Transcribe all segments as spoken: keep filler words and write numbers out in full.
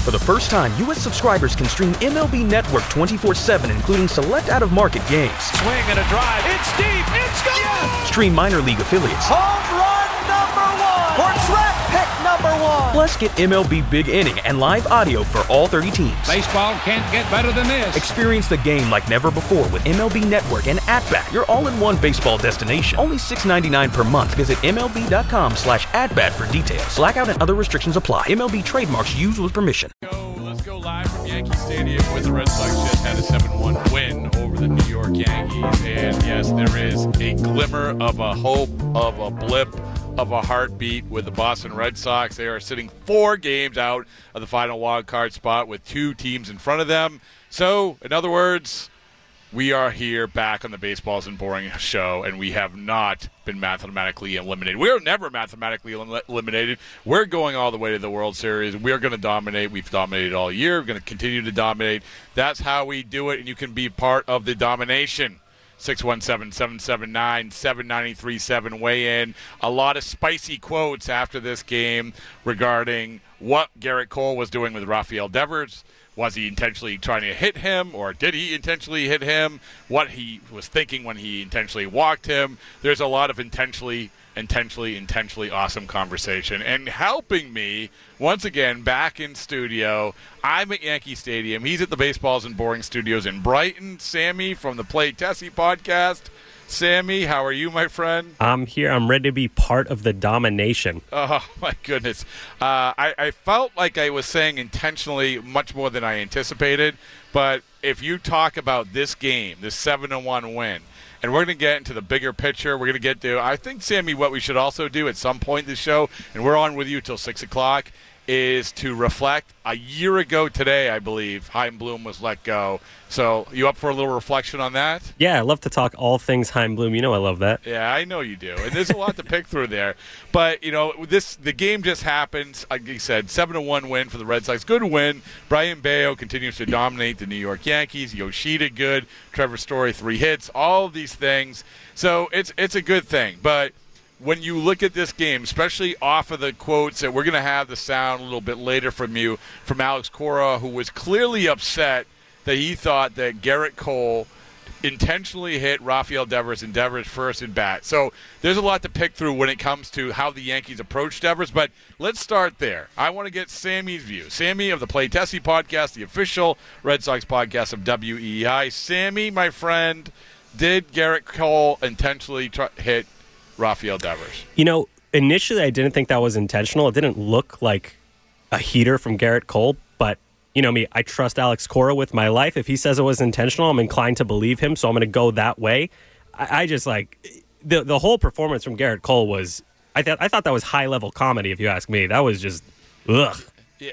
For the first time, U S subscribers can stream M L B Network twenty-four seven, including select out-of-market games. Swing and a drive. It's deep. It's gone. Yes! Stream minor league affiliates. Home run number one. For draft pick number one. Plus, get M L B Big Inning and live audio for all thirty teams. Baseball can't get better than this. Experience the game like never before with M L B Network and At-Bat, your all-in-one baseball destination. Only six dollars and ninety-nine cents per month. Visit M L B dot com slash at-bat for details. Blackout and other restrictions apply. M L B trademarks used with permission. Go, let's go live from Yankee Stadium where the Red Sox just had a seven one win over the New York Yankees. And yes, there is a glimmer of a hope, of a blip, of a heartbeat with the Boston Red Sox. They are sitting four games out of the final wild card spot with two teams in front of them. So, in other words, we are here back on the Baseballs and Boring show, and we have not been mathematically eliminated. We are never mathematically elim- eliminated. We're going all the way to the World Series. We're going to dominate. We've dominated all year. We're going to continue to dominate. That's how we do it, and you can be part of the domination. six one seven, seven seven nine, seven nine three seven, weigh in. A lot of spicy quotes after this game regarding what Gerrit Cole was doing with Rafael Devers. Was he intentionally trying to hit him, or did he intentionally hit him? What he was thinking when he intentionally walked him. There's a lot of intentionally, intentionally, intentionally awesome conversation. And helping me, once again, back in studio, I'm at Yankee Stadium. He's at the Baseballs and Boring Studios in Brighton. Sammy from the Play Tessie podcast. Sammy, how are you, my friend? I'm here. I'm ready to be part of the domination. Oh, my goodness. Uh, I, I felt like I was saying intentionally much more than I anticipated. But if you talk about this game, this seven to one win, and we're going to get into the bigger picture. We're going to get to, I think, Sammy, what we should also do at some point in the show, and we're on with you till six o'clock, is to reflect. A year ago today, I believe, Chaim Bloom was let go. So you up for a little reflection on that? Yeah, I love to talk all things Chaim Bloom. You know I love that. Yeah, I know you do. And there's a lot to pick through there. But, you know, this the game just happened. Like you said, seven to one win for the Red Sox. Good win. Brian Bayo continues to dominate the New York Yankees. Yoshida good. Trevor Story, three hits. All of these things. So it's it's a good thing. But when you look at this game, especially off of the quotes that we're going to have the sound a little bit later from you, from Alex Cora, who was clearly upset that he thought that Gerrit Cole intentionally hit Rafael Devers in Devers' first at bat. So there's a lot to pick through when it comes to how the Yankees approach Devers, but let's start there. I want to get Sammy's view. Sammy of the Play Tessie podcast, the official Red Sox podcast of W E I. Sammy, my friend, did Gerrit Cole intentionally try- hit Rafael Devers? You know, initially I didn't think that was intentional. It didn't look like a heater from Gerrit Cole, but you know me, I trust Alex Cora with my life. If he says it was intentional, I'm inclined to believe him, so I'm going to go that way. I, I just like the the whole performance from Gerrit Cole was. I thought I thought that was high level comedy. If you ask me, that was just ugh. Yeah.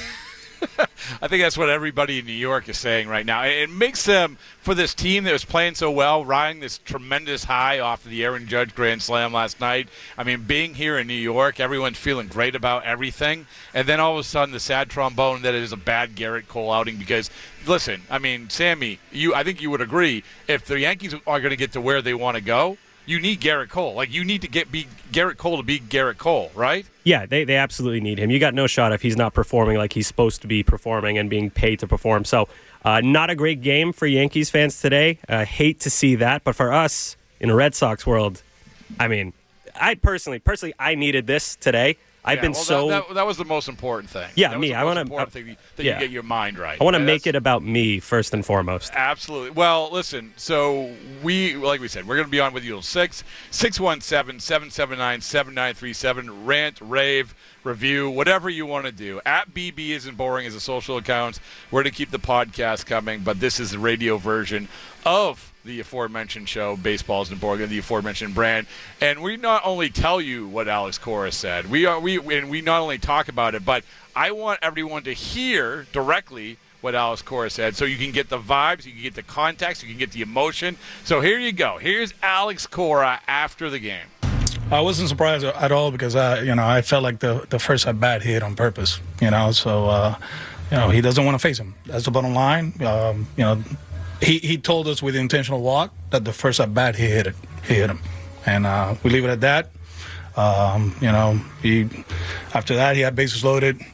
I think that's what everybody in New York is saying right now. It makes them, for this team that was playing so well, riding this tremendous high off of the Aaron Judge Grand Slam last night. I mean, being here in New York, everyone's feeling great about everything. And then all of a sudden, the sad trombone that it is a bad Gerrit Cole outing because, listen, I mean, Sammy, you, I think you would agree, if the Yankees are going to get to where they want to go, you need Gerrit Cole. Like, you need to get be Gerrit Cole to be Gerrit Cole, right? Yeah, they, they absolutely need him. You got no shot if he's not performing like he's supposed to be performing and being paid to perform. So, uh, not a great game for Yankees fans today. I uh, hate to see that. But for us in the Red Sox world, I mean, I personally, personally, I needed this today. I've yeah, been well, so... That, that, that was the most important thing. Yeah, that me. Was the I most want to... important thing that yeah. you get your mind right. I want to okay, make that's... it about me first and foremost. Absolutely. Well, listen, so we, like we said, we're going to be on with you till six. six one seven, seven seven nine, seven nine three seven. Rant, rave, review, whatever you want to do. At B B Isn't Boring is a social account. We're going to keep the podcast coming, but this is the radio version of the aforementioned show, Baseballs and Boring, the aforementioned brand. And we not only tell you what Alex Cora said, we are we and we not only talk about it, but I want everyone to hear directly what Alex Cora said, so you can get the vibes, you can get the context, you can get the emotion. So here you go. Here's Alex Cora after the game. I wasn't surprised at all because I, you know, I felt like the the first at bat hit on purpose. You know, so uh, you know he doesn't want to face him. That's the bottom line. Um, you know. He he told us with the intentional walk that the first at bat he hit it, he hit him, and uh, we leave it at that. Um, you know, he after that he had bases loaded,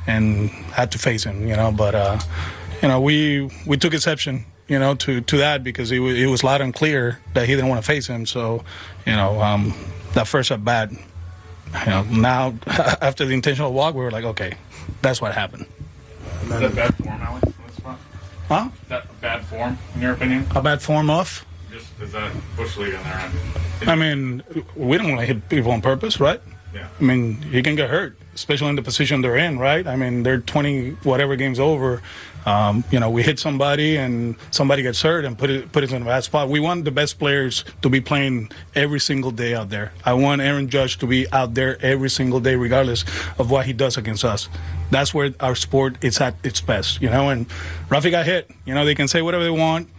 and had to face him, you know. But, uh, you know, we we took exception, you know, to, to that because it was, it was loud and clear that he didn't want to face him. So, you know, um, that first at bat, you know, now after the intentional walk, we were like, okay, that's what happened. Is that bad form, Alex? Huh? Is that a bad form, in your opinion? A bad form of? Just is that Bush League on their end? I mean, we don't want to hit people on purpose, right? Yeah. I mean, he can get hurt, especially in the position they're in, right? I mean, they're twenty whatever games over. Um, you know, we hit somebody and somebody gets hurt and put it put it in a bad spot. We want the best players to be playing every single day out there. I want Aaron Judge to be out there every single day, regardless of what he does against us. That's where our sport is at its best, you know. And Rafi got hit. You know, they can say whatever they want.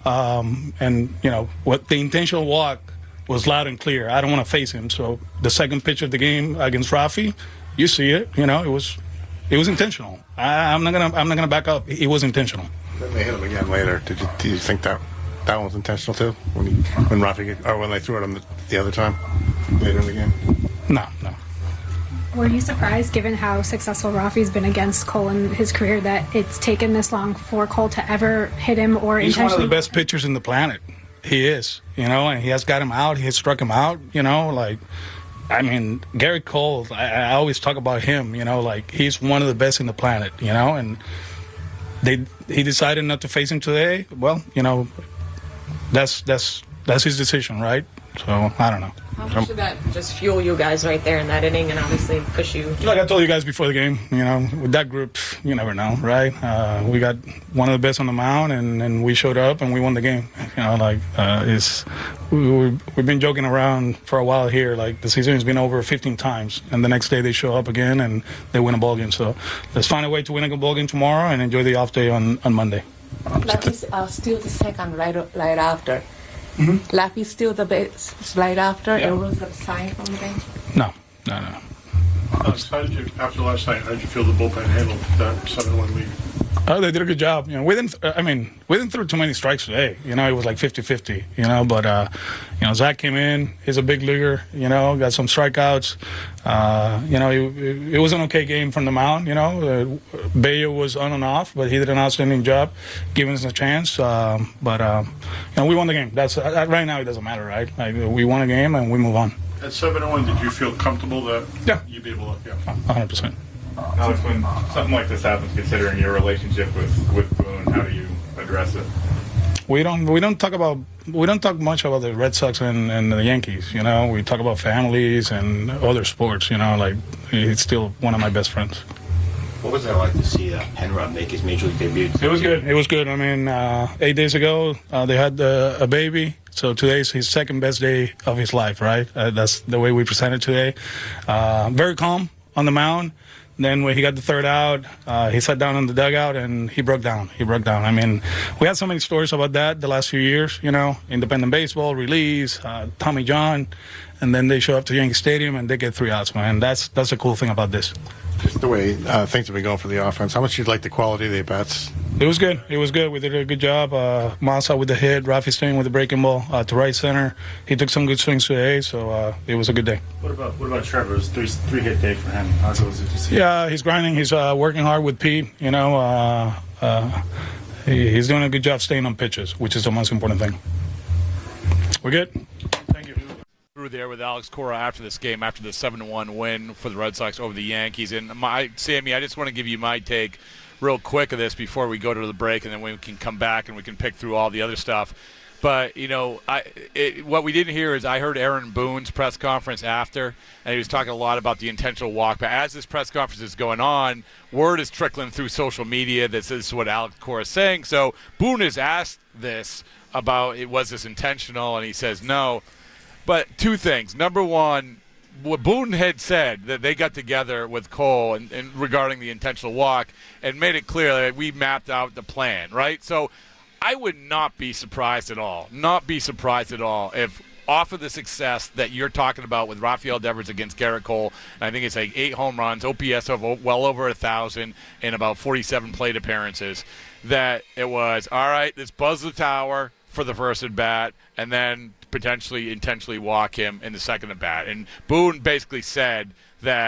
Um, and, you know, what the intentional walk was loud and clear. I don't want to face him. So the second pitch of the game against Rafi, you see it. You know, it was it was intentional. I, I'm not gonna I'm not gonna back up. It was intentional. Then they hit him again later. Did you do you think that that one was intentional too? When he, when Rafi or when they threw it on the, the other time later in the game? No, no. Were you surprised, given how successful Rafi's been against Cole in his career, that it's taken this long for Cole to ever hit him or He's intentionally? one of the best pitchers in the planet. He is, you know, and he has got him out. He has struck him out, you know, like, I mean, Garrett Cole, I, I always talk about him, you know, like, he's one of the best in the planet, you know, and they he decided not to face him today. Well, you know, that's that's that's his decision, right? So, I don't know. How much did that just fuel you guys right there in that inning and obviously push you? Like I told you guys before the game, you know, with that group, you never know, right? Uh, we got one of the best on the mound, and, and we showed up and we won the game. You know, like uh, it's we, we, we've been joking around for a while here. Like the season has been over fifteen times, and the next day they show up again and they win a ball game. So let's find a way to win a ball game tomorrow and enjoy the off day on, on Monday. That is uh, still the second right, right after. Mm-hmm. Lappy still the base right after. Yeah. It was a sign from the bench. No, no, no. Alex, how did you, after last night, how did you feel the bullpen handled that seven one lead? Oh, they did a good job. You know, we didn't. I mean, we didn't throw too many strikes today. You know, it was like fifty-fifty. You know, but uh, you know, Zach came in. He's a big leaguer. You know, got some strikeouts. Uh, you know, it, it was an okay game from the mound. You know, uh, Bayo was on and off, but he did an outstanding job, giving us a chance. Um, but uh, you know, we won the game. That's uh, right now. It doesn't matter, right? Like, we won a game and we move on. At seven and one, did you feel comfortable that yeah. you'd be able to? Yeah, one hundred percent. Alex, when something like this happens, considering your relationship with, with Boone, how do you address it? We don't we don't talk about we don't talk much about the Red Sox and, and the Yankees. You know, we talk about families and other sports. You know, like he's still one of my best friends. What was it like to see uh, Penrod make his major league debut? It was good. It was good. I mean, uh, eight days ago uh, they had uh, a baby. So today's his second best day of his life, right? Uh, that's the way we presented today. Uh, very calm on the mound. Then when he got the third out, uh, he sat down in the dugout and he broke down. He broke down. I mean, we had so many stories about that the last few years, you know, independent baseball, release, uh, Tommy John, and then they show up to Yankee Stadium and they get three outs, man. That's that's the cool thing about this. Just the way uh, things have been going for the offense. How much do you like the quality of the at-bats? It was good. It was good. We did a good job. Uh, Massa with the hit, Rafi Stain with the breaking ball uh, to right center. He took some good swings today, so uh, it was a good day. What about what about Trevor? It was three three hit day for him. How was it to see? Yeah, he's grinding. He's uh, working hard with Pete. You know, uh, uh, he, he's doing a good job staying on pitches, which is the most important thing. We're good. Thank you. Through there with Alex Cora after this game, after the seven to one win for the Red Sox over the Yankees. And my Sammy, I just want to give you my take real quick of this before we go to the break, and then we can come back and we can pick through all the other stuff. But, you know, I it, what we didn't hear is I heard Aaron Boone's press conference after, and he was talking a lot about the intentional walk. But as this press conference is going on, word is trickling through social media that this is what Alex Cora is saying. So Boone is asked this about, it was this intentional, and he says no. But two things. Number one, what Boone had said that they got together with Cole and, and regarding the intentional walk and made it clear that we mapped out the plan, right? So I would not be surprised at all, not be surprised at all if off of the success that you're talking about with Rafael Devers against Garrett Cole, and I think it's like eight home runs, O P S of well over a thousand, and about forty-seven plate appearances, that it was, all right, let's buzz the tower for the first at bat, and then potentially intentionally walk him in the second at bat. And Boone basically said that,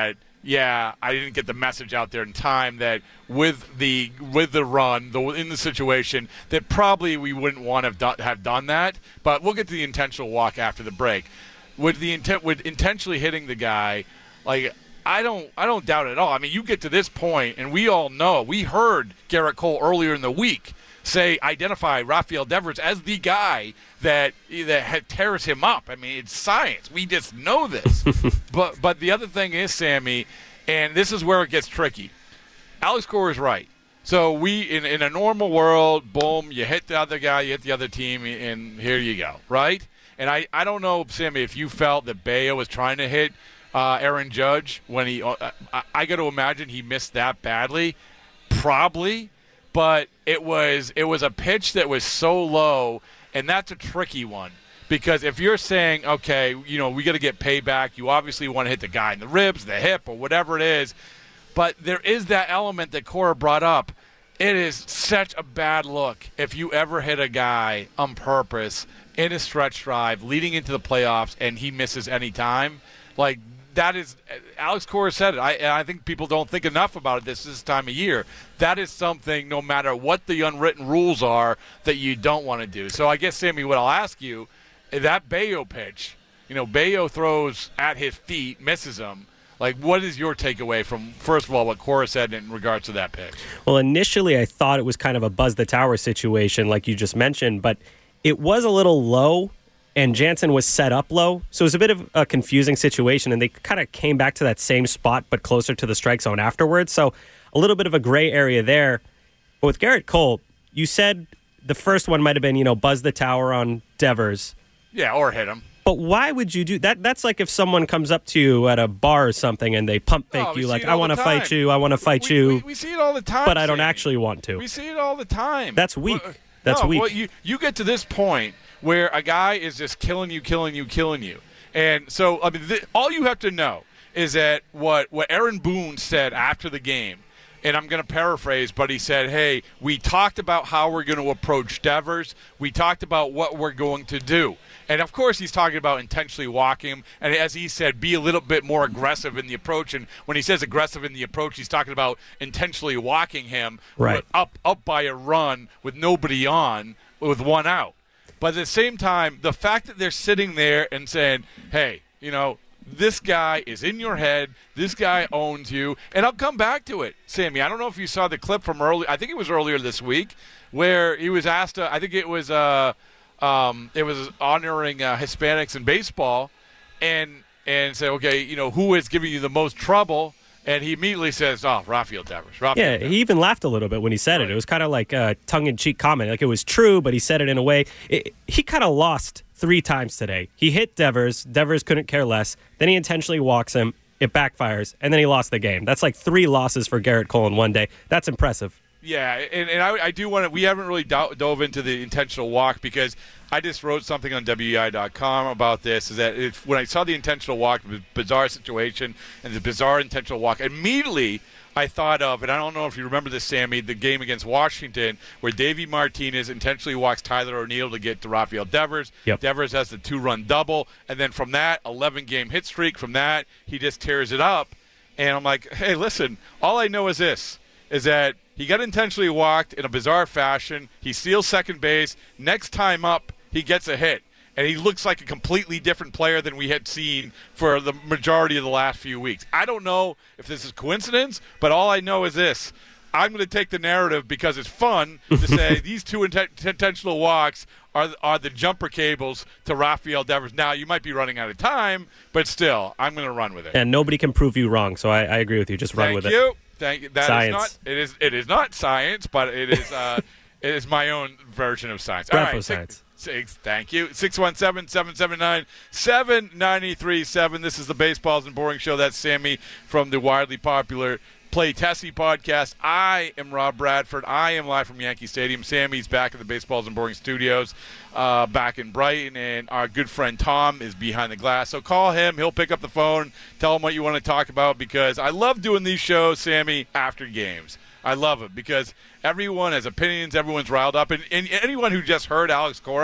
yeah, I didn't get the message out there in time that with the with the run, the, in the situation, that probably we wouldn't want to have done, have done that. But we'll get to the intentional walk after the break. With the intent, with intentionally hitting the guy, like I don't, I don't doubt it at all. I mean, you get to this point, and we all know. We heard Garrett Cole earlier in the week say, identify Rafael Devers as the guy that that tears him up. I mean, it's science. We just know this. but but the other thing is, Sammy, and this is where it gets tricky. Alex Cora is right. So we, in, in a normal world, boom, you hit the other guy, you hit the other team, and here you go, right? And I, I don't know, Sammy, if you felt that Bayo was trying to hit uh, Aaron Judge when he uh, – I, I got to imagine he missed that badly. Probably. But it was it was a pitch that was so low, and that's a tricky one. Because if you're saying, okay, you know, we got to get payback, you obviously want to hit the guy in the ribs, the hip, or whatever it is. But there is that element that Cora brought up. It is such a bad look if you ever hit a guy on purpose in a stretch drive leading into the playoffs and he misses any time. Like, that is, Alex Cora said it. I, and I think people don't think enough about it this this time of year. That is something, no matter what the unwritten rules are, that you don't want to do. So I guess, Sammy, what I'll ask you, that Bayo pitch, you know, Bayo throws at his feet, misses him. Like, what is your takeaway from, first of all, what Cora said in regards to that pitch? Well, initially I thought it was kind of a Buzz the Tower situation, like you just mentioned, but it was a little low. And Jansen was set up low, so it was a bit of a confusing situation, and they kind of came back to that same spot but closer to the strike zone afterwards, so a little bit of a gray area there. But with Garrett Cole, you said the first one might have been, you know, Buzz the Tower on Devers. Yeah, or hit him. But why would you do that? That's like if someone comes up to you at a bar or something and they pump fake oh, you, like, I want to fight you, I want to fight we, you. We, we see it all the time, but I don't Sammy. actually want to. We see it all the time. That's weak. Well, That's no, weak. Well, you, you get to this point where a guy is just killing you, killing you, killing you. And so, I mean, th- all you have to know is that what, what Aaron Boone said after the game, and I'm going to paraphrase, but he said, hey, we talked about how we're going to approach Devers. We talked about what we're going to do. And, of course, he's talking about intentionally walking him. And as he said, be a little bit more aggressive in the approach. And when he says aggressive in the approach, he's talking about intentionally walking him right. up, up by a run with nobody on, with one out. But at the same time, the fact that they're sitting there and saying, hey, you know, this guy is in your head. This guy owns you. And I'll come back to it, Sammy. I don't know if you saw the clip from early. I think it was earlier this week where he was asked, uh, I think it was uh, um, it was honoring uh, Hispanics in baseball and, and say, okay, you know, who is giving you the most trouble? And he immediately says, oh, Rafael Devers. Rafael yeah, Devers. He even laughed a little bit when he said right. it. It was kind of like a tongue-in-cheek comment. Like it was true, but he said it in a way. It, he kind of lost three times today. He hit Devers. Devers couldn't care less. Then he intentionally walks him. It backfires. And then he lost the game. That's like three losses for Garrett Cole in one day. That's impressive. Yeah, and, and I, I do want to – we haven't really do- dove into the intentional walk because I just wrote something on W E I dot com about this, is that it, when I saw the intentional walk, the bizarre situation and the bizarre intentional walk, immediately I thought of, and I don't know if you remember this, Sammy, the game against Washington where Davey Martinez intentionally walks Tyler O'Neill to get to Rafael Devers. Yep. Devers has the two-run double, and then from that, eleven-game hit streak. From that, he just tears it up. And I'm like, hey, listen, all I know is this, is that he got intentionally walked in a bizarre fashion. He steals second base. Next time up, he gets a hit. And he looks like a completely different player than we had seen for the majority of the last few weeks. I don't know if this is coincidence, but all I know is this. I'm going to take the narrative because it's fun to say these two int- intentional walks are, are the jumper cables to Rafael Devers. Now, you might be running out of time, but still, I'm going to run with it. And nobody can prove you wrong, so I, I agree with you. Just run Thank with you. it. Thank you. That science. Is not, it, is, it is not science, but it is uh, it is my own version of science. All right, science. Six, thank you. six one seven, seven seven nine, seven nine three seven. This is the Baseballs and Boring Show. That's Sammy from the widely popular Play Tessie podcast. I am Rob Bradford. I am live from Yankee Stadium. Sammy's back at the Baseballs and Boring Studios uh, back in Brighton, and our good friend Tom is behind the glass. So call him. He'll pick up the phone, tell him what you want to talk about, because I love doing these shows, Sammy, after games. I love it because everyone has opinions, everyone's riled up, and, and anyone who just heard Alex Cora,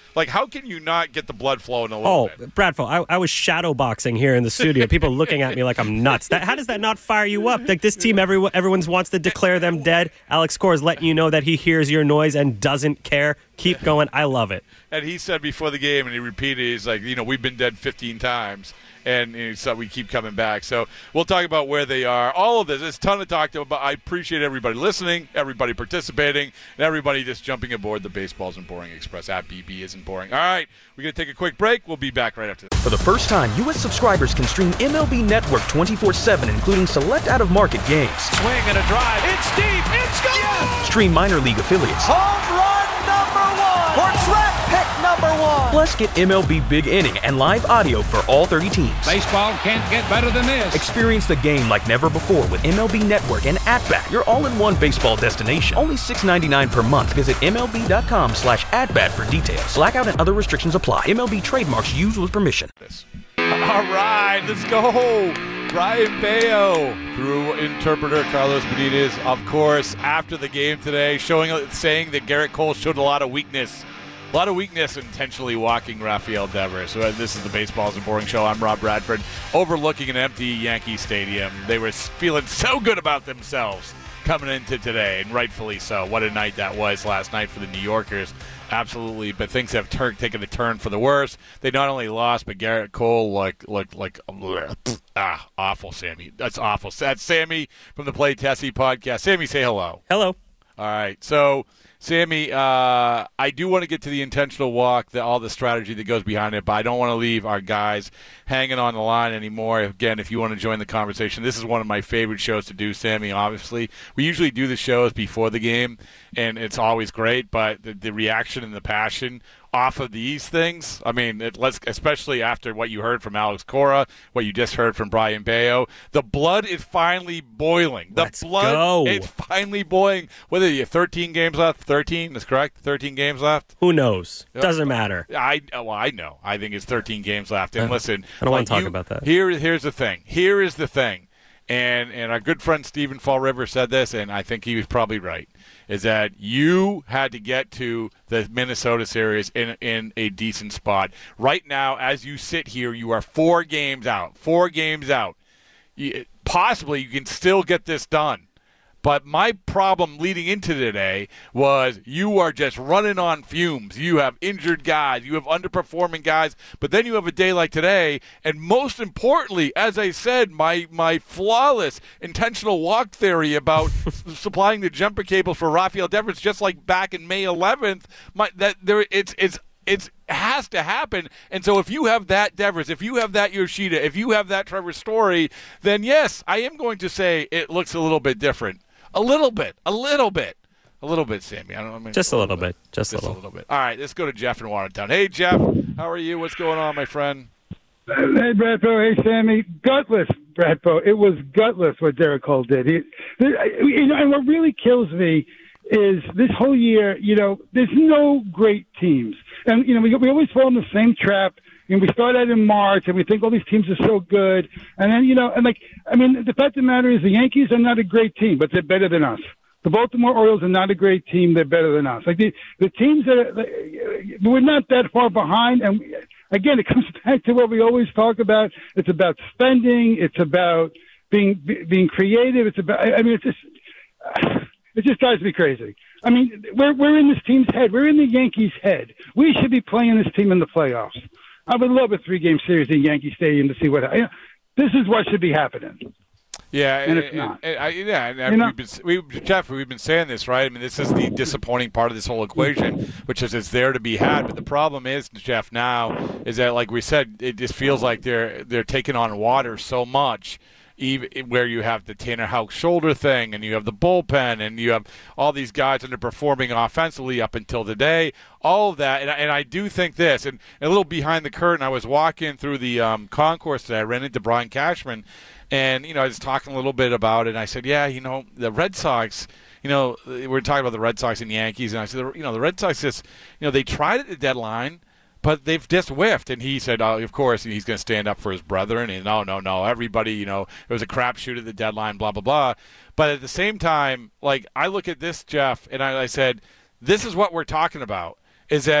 Like, how can you not get the blood flowing a little oh, bit? Bradfo, I, I was shadow boxing here in the studio. People looking at me like I'm nuts. That, how does that not fire you up? Like this team, everyone everyone wants to declare them dead. Alex Cora is letting you know that he hears your noise and doesn't care. Keep going. I love it. And he said before the game, and he repeated, he's like, you know, we've been dead fifteen times. And, and so we keep coming back. So we'll talk about where they are. All of this. There's a ton to talk to about. I appreciate everybody listening, everybody participating, and everybody just jumping aboard the Baseball Isn't Boring Express. At B B Isn't Boring. All right, we're going to take a quick break. We'll be back right after this. For the first time, U S subscribers can stream M L B Network twenty-four seven, including select out-of-market games. Swing and a drive. It's deep. It's gone. Yes! Stream minor league affiliates. Home run number one. For track pick number one. Plus, get M L B Big Inning and live audio for all thirty teams. Baseball can't get better than this. Experience the game like never before with M L B Network and At-Bat, your all-in-one baseball destination. Only six dollars and ninety-nine cents per month. Visit M L B dot com slash at-bat for details. Blackout and other restrictions apply. M L B trademarks used with permission. All right, let's go. Brian Bayo through interpreter Carlos Benitez, of course, after the game today, showing, saying that Garrett Cole showed a lot of weakness. A lot of weakness intentionally walking Rafael Devers. So this is the Baseball Isn't Boring show. I'm Rob Bradford, overlooking an empty Yankee Stadium. They were feeling so good about themselves coming into today, and rightfully so. What a night that was last night for the New Yorkers. Absolutely, but things have tur- taken a turn for the worse. They not only lost, but Garrett Cole looked like, like, like ah, awful, Sammy. That's awful. That's Sammy from the Play Tessie podcast. Sammy, say hello. Hello. All right, so Sammy, uh, I do want to get to the intentional walk, the, all the strategy that goes behind it, but I don't want to leave our guys hanging on the line anymore. Again, if you want to join the conversation, this is one of my favorite shows to do, Sammy, obviously. We usually do the shows before the game, and it's always great, but the, the reaction and the passion off of these things, I mean, it, let's, especially after what you heard from Alex Cora, what you just heard from Brian Bayo, the blood is finally boiling. The Let's blood go. is finally boiling. Whether you have thirteen games left, thirteen is correct, thirteen games left. Who knows? Doesn't matter. I well, I know. I think it's thirteen games left. And Uh, listen, I don't like want to talk you- about that. Here, here's the thing. Here is the thing. And and our good friend Stephen Fall River said this, and I think he was probably right, is that you had to get to the Minnesota series in in a decent spot. Right now, as you sit here, you are four games out. Four games out. You, possibly you can still get this done. But my problem leading into today was you are just running on fumes. You have injured guys. You have underperforming guys. But then you have a day like today. And most importantly, as I said, my my flawless intentional walk theory about supplying the jumper cables for Rafael Devers, just like back in May eleventh, my, that there it's it's it's has to happen. And so if you have that Devers, if you have that Yoshida, if you have that Trevor Story, then yes, I am going to say it looks a little bit different. A little bit, a little bit, a little bit, Sammy. I don't know. I mean, Just a little bit. Just, just a a little. little bit. All right, let's go to Jeff in Watertown. Hey, Jeff, how are you? What's going on, my friend? Hey, Bradfo. Hey, Sammy. Gutless, Bradfo. It was gutless what Derek Cole did. He, you know, and what really kills me is this whole year, you know, there's no great teams. And, you know, we, we always fall in the same trap. And we start out in March, and we think all these teams are so good. And then, you know, and like, I mean, the fact of the matter is the Yankees are not a great team, but they're better than us. The Baltimore Orioles are not a great team. They're better than us. Like the, the teams that are, we're not that far behind. And again, it comes back to what we always talk about. It's about spending. It's about being, being creative. It's about, I mean, it's just, it just drives me crazy. I mean, we're, we're in this team's head. We're in the Yankees' head. We should be playing this team in the playoffs. I would love a three-game series in Yankee Stadium to see what. You know, this is what should be happening. Yeah, and and, it's not. And, and, I, yeah, and I You know? we've been, we, Jeff, we've been saying this, right? I mean, this is the disappointing part of this whole equation, which is it's there to be had. But the problem is, Jeff, now is that, like we said, it just feels like they're they're taking on water so much. Even where you have the Tanner Houck shoulder thing, and you have the bullpen, and you have all these guys underperforming offensively up until today, all of that, and, and I do think this, and a little behind the curtain, I was walking through the um, concourse today, I ran into Brian Cashman, and, you know, I was talking a little bit about it, and I said, yeah, you know, the Red Sox, you know, we were talking about the Red Sox and Yankees, and I said, you know, the Red Sox just, you know, they tried at the deadline, but they've just whiffed. And he said, oh, of course, he's going to stand up for his brethren. And no, no, no, everybody, you know, it was a crapshoot at the deadline, blah, blah, blah. But at the same time, like, I look at this, Jeff, and I, I said, this is what we're talking about, is that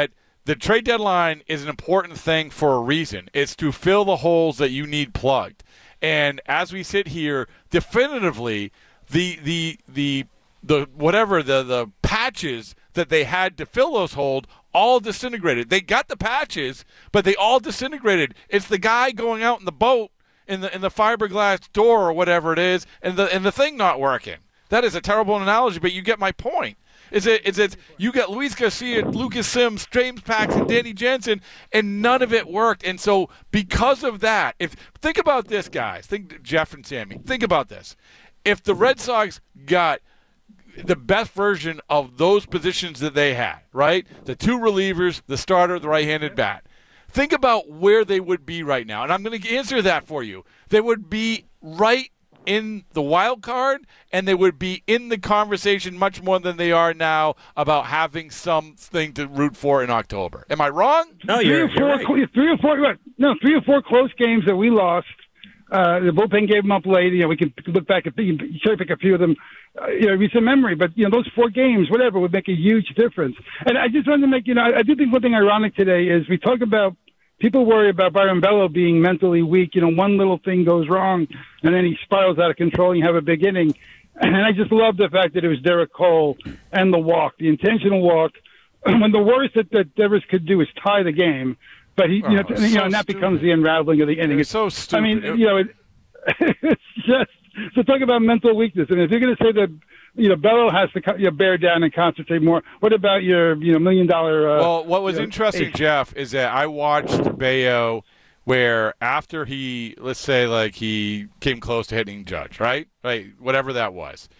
the trade deadline is an important thing for a reason. It's to fill the holes that you need plugged. And as we sit here, definitively, the the the the whatever the the patches that they had to fill those holes all disintegrated. They got the patches, but they all disintegrated. It's the guy going out in the boat in the in the fiberglass door or whatever it is, and the and the thing not working. That is a terrible analogy, but you get my point. Is it? Is it? You got Luis Garcia, Lucas Sims, James Paxton, Danny Jensen, and none of it worked. And so, because of that, if think about this, guys, think Jeff and Sammy, think about this. If the Red Sox got the best version of those positions that they had, right? The two relievers, the starter, the right-handed bat. Think about where they would be right now, and I'm going to answer that for you. They would be right in the wild card, and they would be in the conversation much more than they are now about having something to root for in October. Am I wrong? No, you're, three or you're four, right. Three or four, no, three or four close games that we lost. Uh, the bullpen gave them up late. You know, we can look back at cherry pick a few of them. Uh, you know, recent memory, but you know, those four games, whatever, would make a huge difference. And I just wanted to make, you know, I, I do think one thing ironic today is we talk about. People worry about Byron Bello being mentally weak. You know, one little thing goes wrong, and then he spirals out of control, and you have a big inning. And I just love the fact that it was Derek Cole and the walk, the intentional walk, when the worst that, that Devers could do is tie the game. But, he, you know, Oh, you know so and that stupid. becomes the unraveling of the inning. It's so stupid. I mean, you know, it, it's just – so talk about mental weakness. I mean, if you're going to say that – you know, Bello has to you know, bear down and concentrate more. What about your, you know, million dollar? Uh, well, what was you know, interesting, eight? Jeff, is that I watched Bello where after he, let's say, like he came close to hitting Judge, right, right, whatever that was,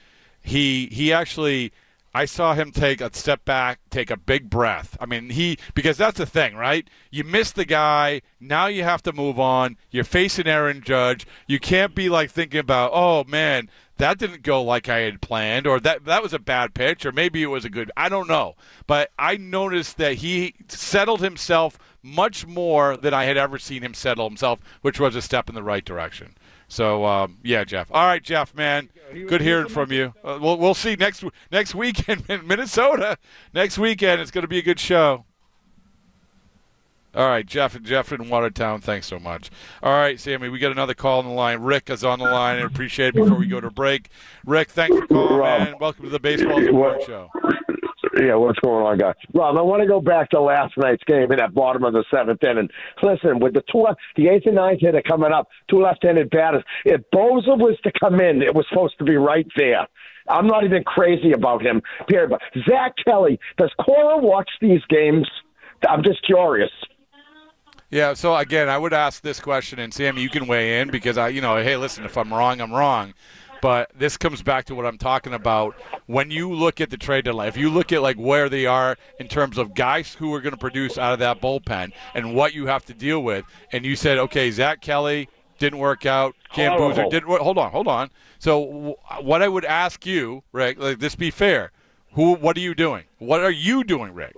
he he actually. I saw him take a step back, take a big breath. I mean, he because that's the thing, right? You miss the guy. Now you have to move on. You're facing Aaron Judge. You can't be like thinking about, oh man, that didn't go like I had planned, or that that was a bad pitch, or maybe it was a good. I don't know, but I noticed that he settled himself much more than I had ever seen him settle himself, which was a step in the right direction. So, um, yeah, Jeff. All right, Jeff, man. Good hearing from you. Uh, we'll, we'll see next next weekend in Minnesota. Next weekend, it's going to be a good show. All right, Jeff and Jeff in Watertown, thanks so much. All right, Sammy, we got another call on the line. Rick is on the line. I appreciate it before we go to break. Rick, thanks for calling, man. Welcome to the Baseball Support Show. Yeah, what's going on, guys? Rob, I want to go back to last night's game in that bottom of the seventh inning. Listen, with the two, the eighth and ninth hitter coming up, two left-handed batters, if Boza was to come in, it was supposed to be right there. I'm not even crazy about him, period. But Zach Kelly, does Cora watch these games? I'm just curious. Yeah, so again, I would ask this question, and Sammy, you can weigh in because I, you know, hey, listen, if I'm wrong, I'm wrong. But this comes back to what I'm talking about. When you look at the trade deadline, if you look at like where they are in terms of guys who are going to produce out of that bullpen and what you have to deal with, and you said, okay, Zach Kelly didn't work out, Cam Horrible. Boozer didn't work. Hold on, hold on. So w- what I would ask you, Rick, like this be fair, who, what are you doing? What are you doing, Rick?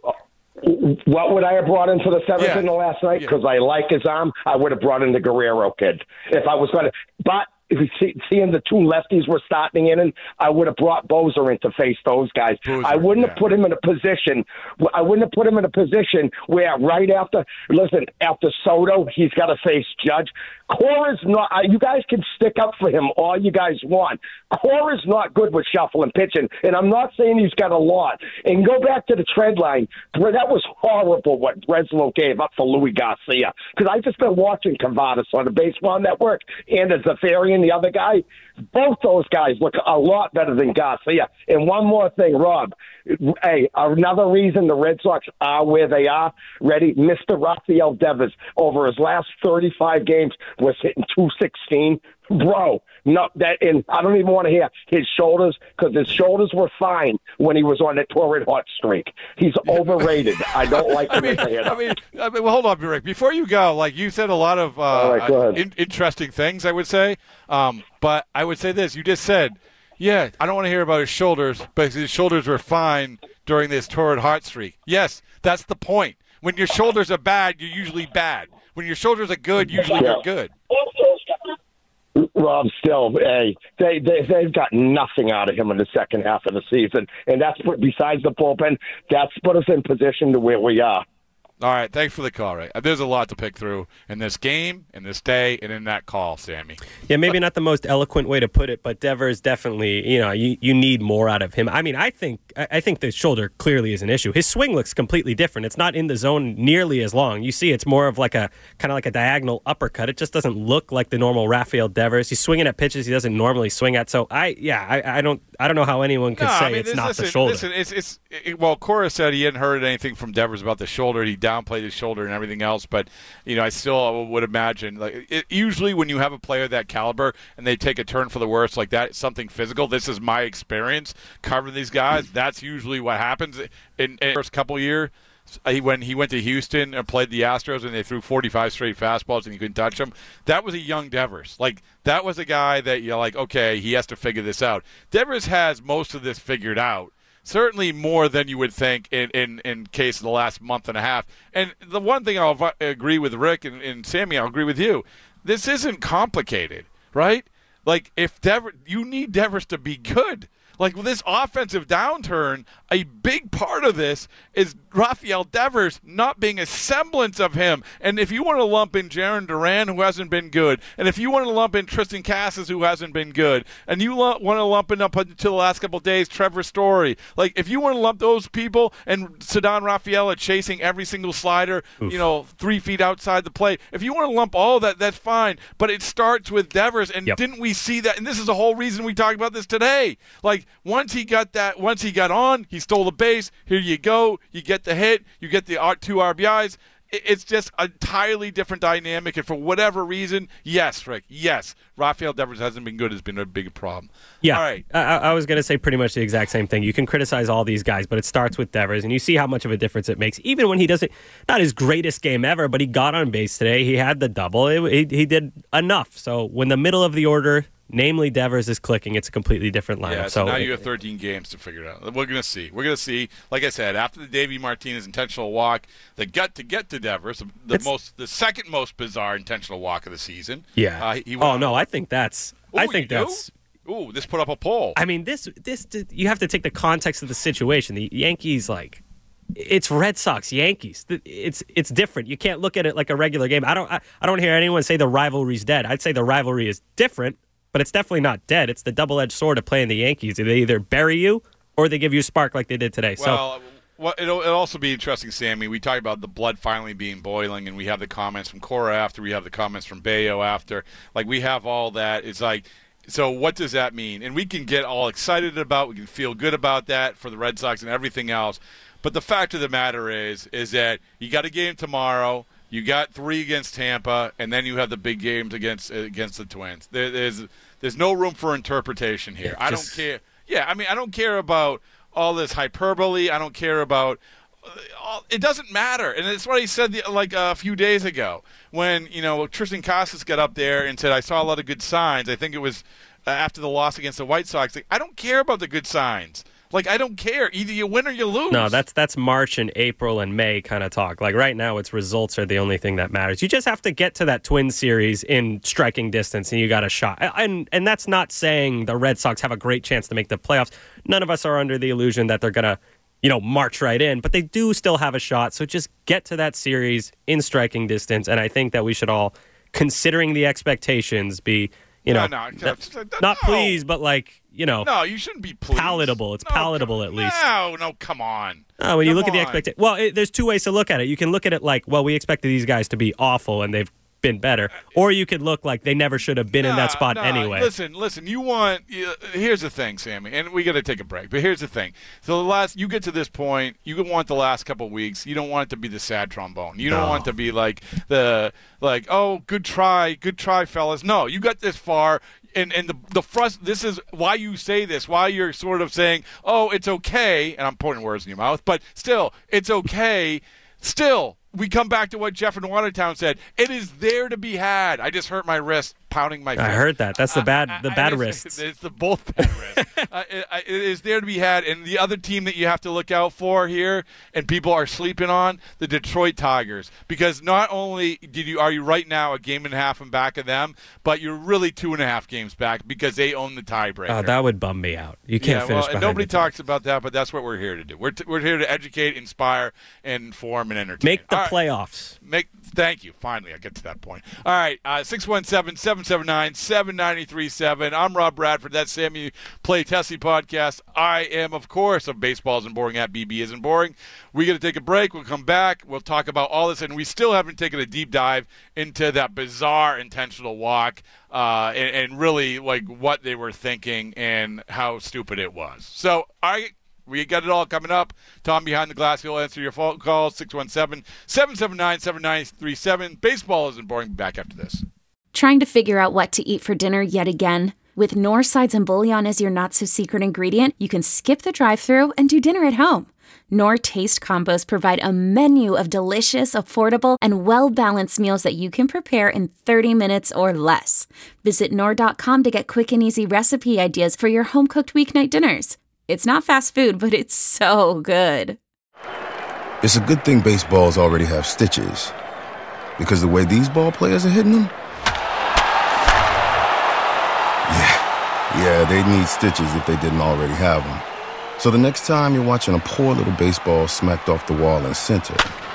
What would I have brought in for the seventh Yeah. inning last night? Yeah. Because I like his arm, I would have brought in the Guerrero kid if I was going to. But if you see, seeing the two lefties were starting in, and I would have brought Bozer in to face those guys. Boozer, I wouldn't yeah. have put him in a position. I wouldn't have put him in a position where right after, listen, after Soto, he's got to face Judge. Cora's not. Uh, you guys can stick up for him all you guys want. Cora's not good with shuffling pitching, and I'm not saying he's got a lot. And go back to the trend line. That was horrible what Breslow gave up for Louis Garcia. Because I just been watching Cavadas on the Baseball Network and Zafarian, the other guy. Both those guys look a lot better than Garcia. And one more thing, Rob. Hey, another reason the Red Sox are where they are, ready, Mister Rafael Devers, over his last thirty-five games, was hitting two sixteen. Bro, no, that, and I don't even want to hear his shoulders, because his shoulders were fine when he was on that torrid hot streak. He's overrated. I don't like him I mean, as a hitter. I mean, I mean, well, hold on, Rick. Before you go, like you said a lot of uh, All right, go ahead. in- interesting things, I would say. Um, but I would say this. You just said, yeah, I don't want to hear about his shoulders, but his shoulders were fine during this torrid hot streak. Yes, that's the point. When your shoulders are bad, you're usually bad. When your shoulders are good, usually Yeah. you're good. Rob, still, hey, they, they, they've got nothing out of him in the second half of the season. And that's what, besides the bullpen, that's put us in position to where we are. All right, thanks for the call, Ray. There's a lot to pick through in this game, in this day, and in that call, Sammy. Yeah, maybe not the most eloquent way to put it, but Devers definitely, you know, you, you need more out of him. I mean, I think I think the shoulder clearly is an issue. His swing looks completely different. It's not in the zone nearly as long. You see, it's more of like a kind of like a diagonal uppercut. It just doesn't look like the normal Rafael Devers. He's swinging at pitches he doesn't normally swing at. So I, yeah, I, I don't, I don't know how anyone could no, say I mean, it's this, not listen, the shoulder. Listen, it's it's it, well, Cora said he hadn't heard anything from Devers about the shoulder. He downplayed his shoulder and everything else, but you know, I still would imagine like it, usually when you have a player that caliber and they take a turn for the worse like that, it's something physical. This is my experience covering these guys. That's usually what happens in, in the first couple of years. When he went to Houston and played the Astros and they threw forty-five straight fastballs and you couldn't touch him, that was a young Devers. Like, that was a guy that you're like, okay, he has to figure this out. Devers has most of this figured out. Certainly more than you would think in, in, in case of the last month and a half. And the one thing I'll v- agree with Rick and, and Sammy, I'll agree with you. This isn't complicated, right? Like, if Devers, you need Devers to be good. Like, with this offensive downturn, a big part of this is Rafael Devers not being a semblance of him. And if you want to lump in Jarren Duran, who hasn't been good, and if you want to lump in Tristan Casas, who hasn't been good, and you lo- want to lump in up until the last couple of days Trevor Story, like, if you want to lump those people and Ceddanne Rafaela chasing every single slider, Oof. you know, three feet outside the plate, if you want to lump all that, that's fine. But it starts with Devers, and yep. didn't we see that? And this is the whole reason we talked about this today. Like, once he got that, once he got on, he stole the base. Here you go. You get the hit. You get the two R B Is. It's just an entirely different dynamic. And for whatever reason, yes, Rick, yes, Rafael Devers hasn't been good. Has been a big problem. Yeah. All right. I, I was going to say pretty much the exact same thing. You can criticize all these guys, but it starts with Devers, and you see how much of a difference it makes. Even when he doesn't, not his greatest game ever, but he got on base today. He had the double. It, he, he did enough. So when the middle of the order, namely Devers, is clicking, it's a completely different lineup. Yeah, so, so now it, you have thirteen games to figure it out. We're going to see. We're going to see. Like I said, after the Davey Martinez intentional walk, the gut to get to Devers, the most, the second most bizarre intentional walk of the season. Yeah. Uh, he oh no, I think that's. Ooh, I think that's. Ooh, this put up a poll. I mean, this this you have to take the context of the situation. The Yankees, like, it's Red Sox Yankees. It's it's different. You can't look at it like a regular game. I don't I, I don't hear anyone say the rivalry's dead. I'd say the rivalry is different. But it's definitely not dead. It's the double-edged sword of playing the Yankees. They either bury you or they give you a spark like they did today. Well, so, well it'll, it'll also be interesting, Sammy. We talk about the blood finally being boiling, and we have the comments from Cora after. We have the comments from Bayo after. Like, we have all that. It's like, so what does that mean? And we can get all excited about, we can feel good about that for the Red Sox and everything else. But the fact of the matter is, is that you got a game tomorrow. You got three against Tampa, and then you have the big games against against the Twins. There, there's there's no room for interpretation here. Yeah, just, I don't care. Yeah, I mean, I don't care about all this hyperbole. I don't care about. Uh, it doesn't matter, and it's what he said the, like a few days ago when you know Tristan Casas got up there and said, "I saw a lot of good signs." I think it was uh, after the loss against the White Sox. Like, I don't care about the good signs. Like, I don't care. Either you win or you lose. No, that's that's March and April and May kind of talk. Like, right now, it's results are the only thing that matters. You just have to get to that Twins series in striking distance, and you got a shot. And and that's not saying the Red Sox have a great chance to make the playoffs. None of us are under the illusion that they're going to, you know, march right in. But they do still have a shot. So just get to that series in striking distance. And I think that we should all, considering the expectations, be, you know, no, no, no, not, not pleased, but like, you know, no, you shouldn't be pleased. Palatable. It's no, palatable come, at least. No, no, come on. Oh, when come you look on. at the expectation, well, it, there's two ways to look at it. You can look at it like, well, we expected these guys to be awful and they've been better, or you could look like they never should have been nah, in that spot nah, anyway. Listen, listen. You want? Uh, here's the thing, Sammy, and we got to take a break. But here's the thing. So the last, you get to this point, you want the last couple of weeks. You don't want it to be the sad trombone. You don't no. want it to be like the like, oh, good try, good try, fellas. No, you got this far. And and the the frust- this is why you say this, why you're sort of saying, oh, it's okay, and I'm putting words in your mouth, but still, it's okay. Still, we come back to what Jeff in Watertown said. It is there to be had. I just hurt my wrist. pounding my. I fist. heard that. That's the bad, the bad it's, wrists. It's the both bad wrists. uh, it, it is there to be had, and the other team that you have to look out for here, and people are sleeping on, the Detroit Tigers, because not only did you are you right now a game and a half in back of them, but you're really two and a half games back because they own the tiebreaker. Oh, that would bum me out. You can't yeah, finish. Well, and nobody talks about that, but that's what we're here to do. We're t- we're here to educate, inspire, and inform and entertain. Make the All right. playoffs. Make. Thank you. Finally, I get to that point. All right, uh, six one seven, seven seven nine, seven nine three seven. I'm Rob Bradford. That's Sammy Play Tessie Podcast. I am, of course, of Baseball Isn't Boring at B B Isn't Boring. We're going to take a break. We'll come back. We'll talk about all this, and we still haven't taken a deep dive into that bizarre intentional walk uh, and, and really like what they were thinking and how stupid it was. So, I. We got it all coming up. Tom behind the glass. He'll answer your phone calls. six one seven, seven seven nine, seven nine three seven. Baseball Isn't Boring. Back after this. Trying to figure out what to eat for dinner yet again? With Knorr Sides and Bouillon as your not-so-secret ingredient, you can skip the drive-thru and do dinner at home. Knorr Taste Combos provide a menu of delicious, affordable, and well-balanced meals that you can prepare in thirty minutes or less. Visit Knorr dot com to get quick and easy recipe ideas for your home-cooked weeknight dinners. It's not fast food, but it's so good. It's a good thing baseballs already have stitches. Because the way these ball players are hitting them? Yeah, yeah, they'd need stitches if they didn't already have them. So the next time you're watching a poor little baseball smacked off the wall in center,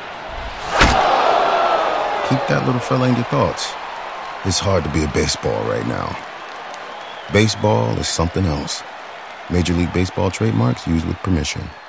keep that little fella in your thoughts. It's hard to be a baseball right now. Baseball is something else. Major League Baseball trademarks used with permission.